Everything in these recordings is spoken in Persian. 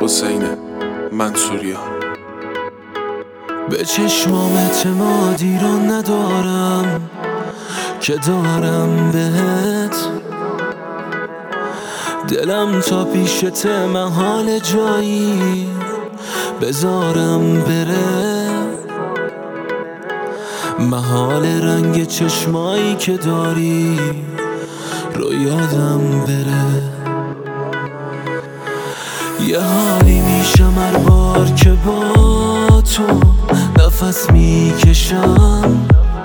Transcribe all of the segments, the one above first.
حسین منصوریان. به چشمام اعتمادی رو ندارم که دارم بهت، دلم تا پیشت محال جایی بذارم بره، محال رنگ چشمایی که داری رو یادم بره. یه حالی میشم هر بار که با تو نفس میکشم،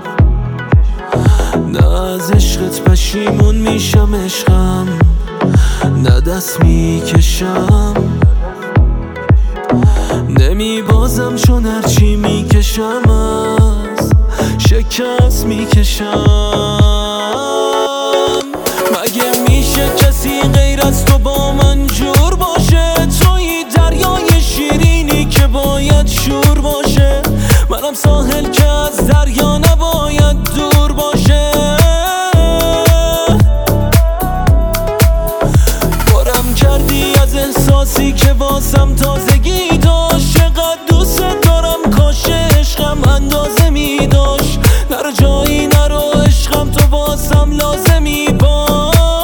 نه از عشقت پشیمون میشم عشقم، نه دست میکشم، نمیبازم چون هرچی میکشم از شکست میکشم. مگه میشه کسی غیر از تو با من جور باشه؟ توی دریای شیرینی که باید شور باشه، منم ساحل که از دریا نباید دور باشه. پرم کردی از احساسی که واسم تازگی داشت، چقدر دوست دارم کاش عشقم اندازه می داشت، نرو جایی نرو عشقم تو واسم لازمی باش.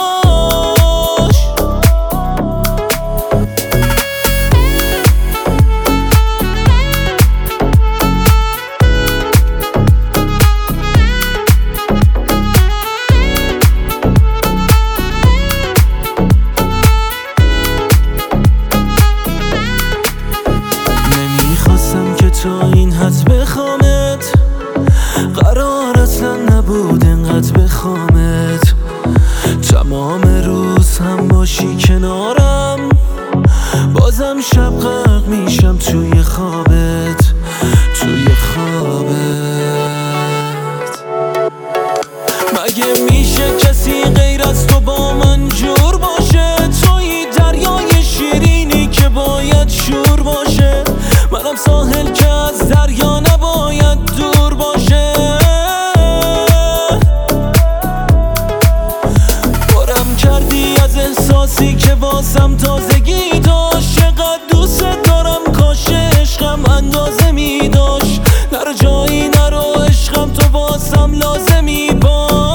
تا این حد بخوامت، قرار اصلا نبود انقدر بخوامت، تمام روز هم باشی کنارم، بازم شب غرق میشم توی خوابت، توی خوابت. مگه میشه کسی غیر از تو با من جور باشه؟ توی دریای شیرینی که باید شور باشه، منم ساحل که از دریا نباید دور باشه. پرم کردی از احساسی که واسم تازگی داشت، چقدر دوست دارم کاش عشقم اندازه می داشت، نرو جایی نرو عشقم تو واسم لازمی باش.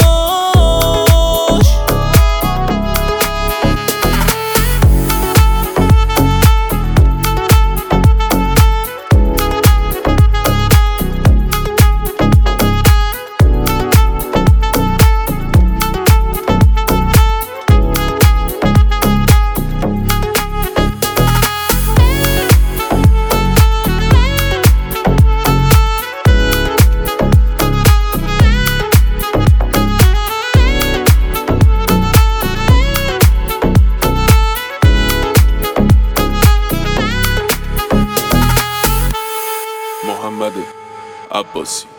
محمد عباسی.